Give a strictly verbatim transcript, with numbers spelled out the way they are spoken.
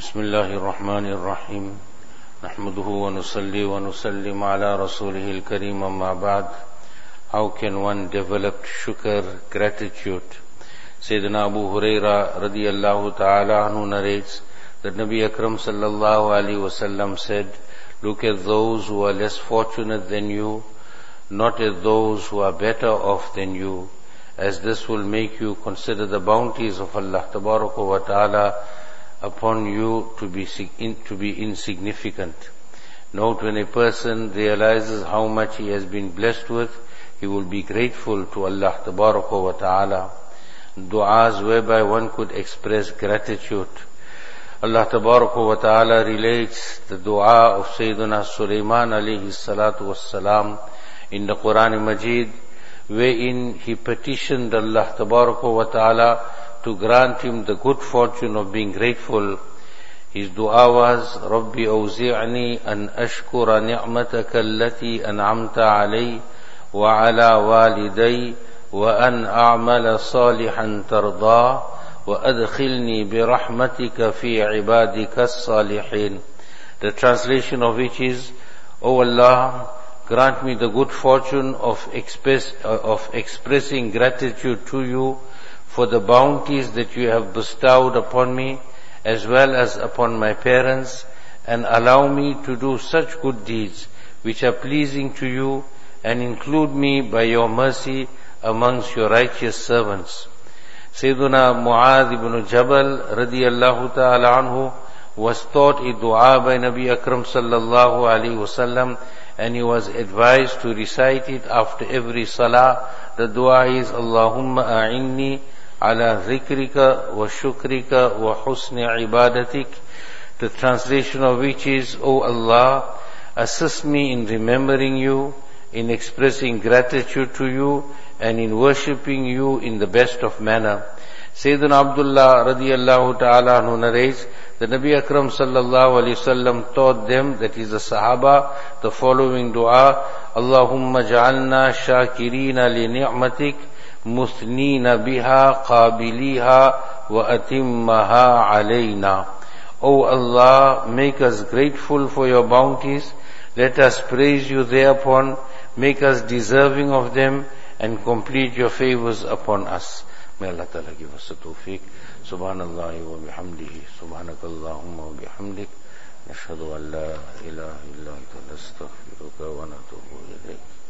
بسم الله الرحمن الرحيم نحمده ونصلي ونسلم على رسوله الكريم أما بعد. How can one develop shukr, gratitude? Sayyidina Abu Huraira radiyallahu ta'ala anhu narrates that Nabi Akram sallallahu alaihi wasallam said, look at those who are less fortunate than you, not at those who are better off than you, as this will make you consider the bounties of Allah tabaraka wa ta'ala upon you to be to be insignificant. Note, when a person realizes how much he has been blessed with, he will be grateful to Allah tabaraka wa ta'ala. Du'as whereby one could express gratitude. Allah tabaraka wa ta'ala relates the dua of Sayyidina Sulaiman alayhi salatu wassalam in the Quran Majid, wherein he petitioned Allah tabaraka wa ta'ala to grant him the good fortune of being grateful. His dua was, Rabbi awzi'ni an ashkura ni'mataka allati an'amta alayhi wa ala waliday wa an a'mala salihan tarda wa adkhilni bi rahmatika fi ibadika as-salihin. The translation of which is, O Allah, grant me the good fortune of express, of expressing gratitude to you for the bounties that you have bestowed upon me, as well as upon my parents, and allow me to do such good deeds which are pleasing to you, and include me by your mercy amongst your righteous servants. Sayyiduna Mu'adh ibn Jabal radiyallahu ta'ala anhu was taught a dua by Nabi Akram sallallahu alayhi wasallam, and he was advised to recite it after every salah. The dua is, Allahumma a'inni ala dhikrika wa shukrika wa husni ibadatik. The translation of which is, O Allah, assist me in remembering you, in expressing gratitude to you, and in worshipping you in the best of manner. Sayyidina Abdullah radiyallahu ta'ala anhu narrates that Nabi Akram sallallahu alayhi wasallam taught them, that is the Sahaba, the following dua, Allahumma ja'alna shakirina li ni'matik musnina biha qabiliha wa atimmaha alayna. O Allah, make us grateful for your bounties, let us praise you thereupon, make us deserving of them, and complete your favors upon us. May Allah Ta'ala give us the tawfiq. Subhanallah wa bihamdihi, subhanakallahumma wa bihamdik, nashhadu an la ilaha illa anta nastaghfiruka wa natubu ilayk.